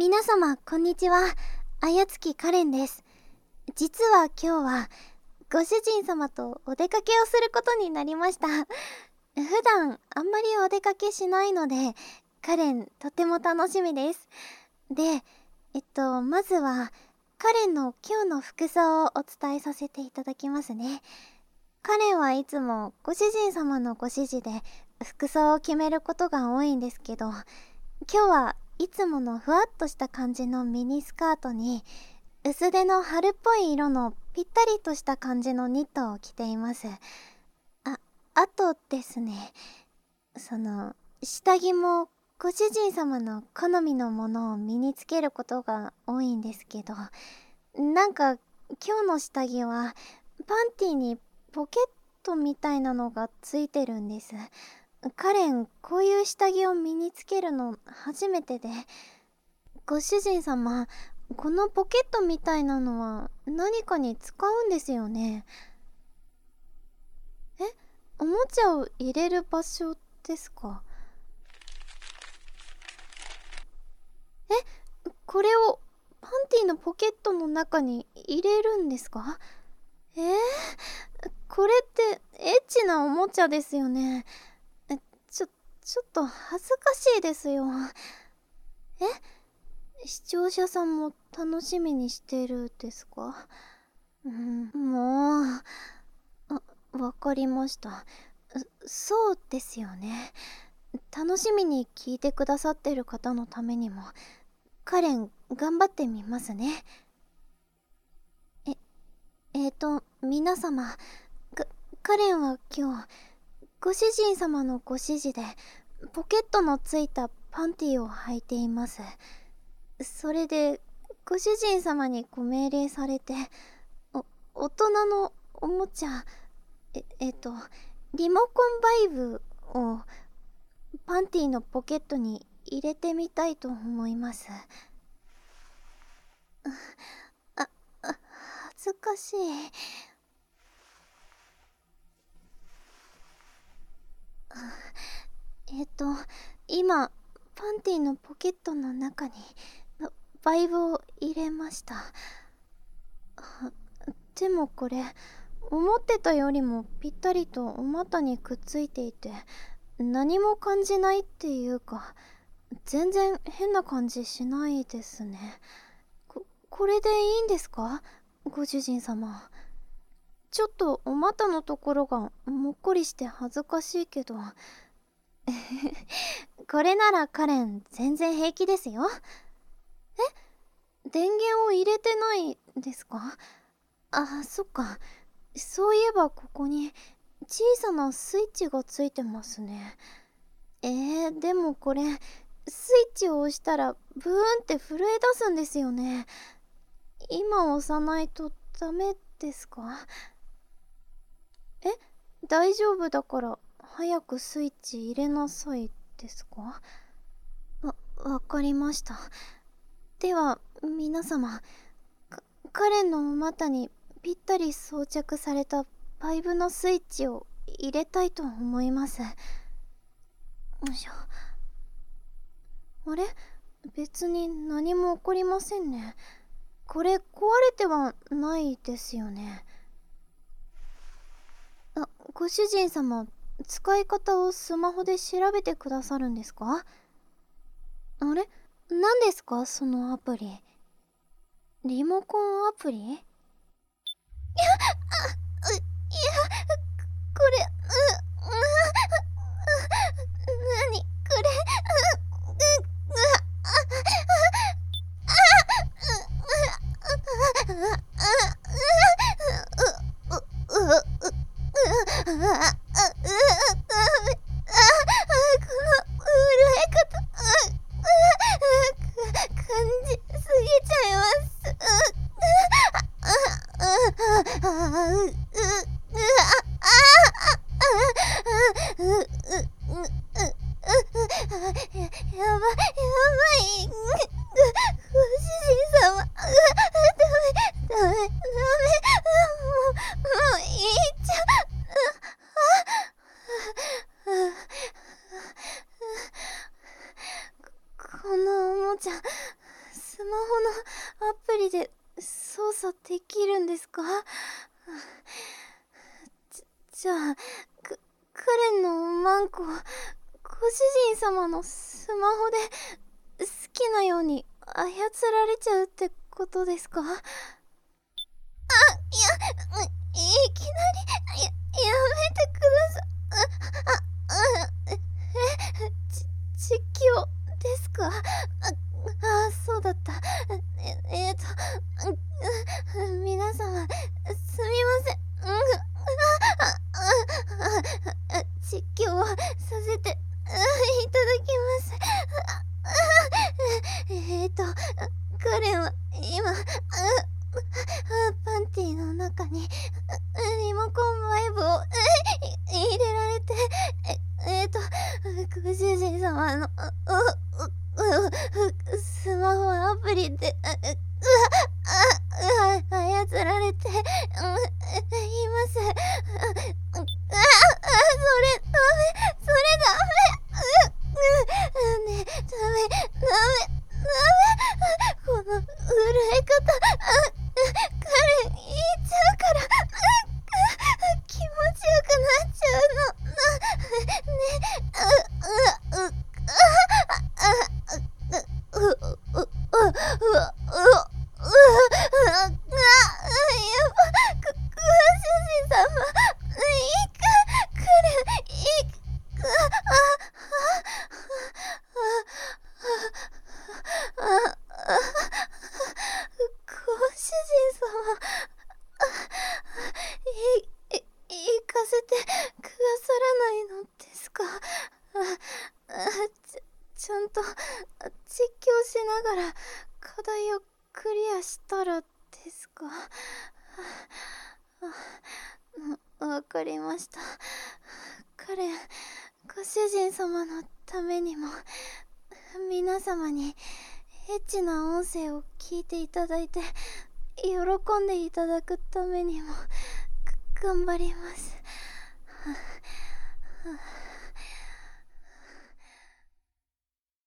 皆様こんにちは。あやつきカレンです。実は今日はご主人様とお出かけをすることになりました。普段あんまりお出かけしないので、カレンとても楽しみです。で、まずはカレンの今日の服装をお伝えさせていただきますね。カレンはいつもご主人様のご指示で服装を決めることが多いんですけど、今日はいつものふわっとした感じのミニスカートに薄手の春っぽい色のぴったりとした感じのニットを着ています。あとですね、下着もご主人様の好みのものを身につけることが多いんですけど、なんか今日の下着はパンティにポケットみたいなのがついてるんです。カレン、こういう下着を身につけるの初めてで、ご主人様、このポケットみたいなのは何かに使うんですよね。おもちゃを入れる場所ですか？これをパンティのポケットの中に入れるんですか？これってエッチなおもちゃですよね。ちょっと恥ずかしいですよ。視聴者さんも楽しみにしてるですか？もう、わかりました。そうですよね。楽しみに聞いてくださってる方のためにも、カレン、頑張ってみますね。皆様、カレンは今日、ご主人様のご指示で、ポケットのついたパンティを履いています。それで、ご主人様にご命令されて、大人のおもちゃ、リモコンバイブをパンティのポケットに入れてみたいと思います。恥ずかしい。今、パンティのポケットの中にバイブを入れました。でもこれ、思ってたよりもぴったりとお股にくっついていて、何も感じないっていうか、全然変な感じしないですね。これでいいんですか？ご主人様。ちょっとお股のところがもっこりして恥ずかしいけどこれならカレン全然平気ですよ。電源を入れてないですか？そっか。そういえばここに小さなスイッチがついてますね。でもこれ、スイッチを押したらブーンって震え出すんですよね。今押さないとダメですか？大丈夫だから早くスイッチ入れなさいですか？わかりました。では皆様、カレンのお股にぴったり装着されたバイブのスイッチを入れたいと思います。よいしょ。あれ？別に何も起こりませんね。これ壊れてはないですよね。ご主人様、使い方をスマホで調べてくださるんですか？あれ？何ですかそのアプリ。リモコンアプリ？いや、これ、なにこれ、やばい。 スマホのアプリで操作できるんですか？じゃあ、カレンのマンコ、ご主人様のスマホで好きなように操られちゃうってことですか？いきなり、やめてください。実況ですか？そうだった。皆様、すみません。実況をさせていただきます。カレンは今、パンティの中にリモコンバイブを入れられて、ご主人様のスマホアプリで操られています。それダメ。ねえ、ダメ。この震え方、カレン言っちゃうから、気持ちよくなっちゃうの。ご主人様、カレン、ご主人様、行かせてくださらないのですか？ちゃんと実況しながら課題をクリアしたらですか？わかりました。カレン、ご主人様のためにも、皆様にエッチな音声を聞いていただいて喜んでいただくためにも頑張ります。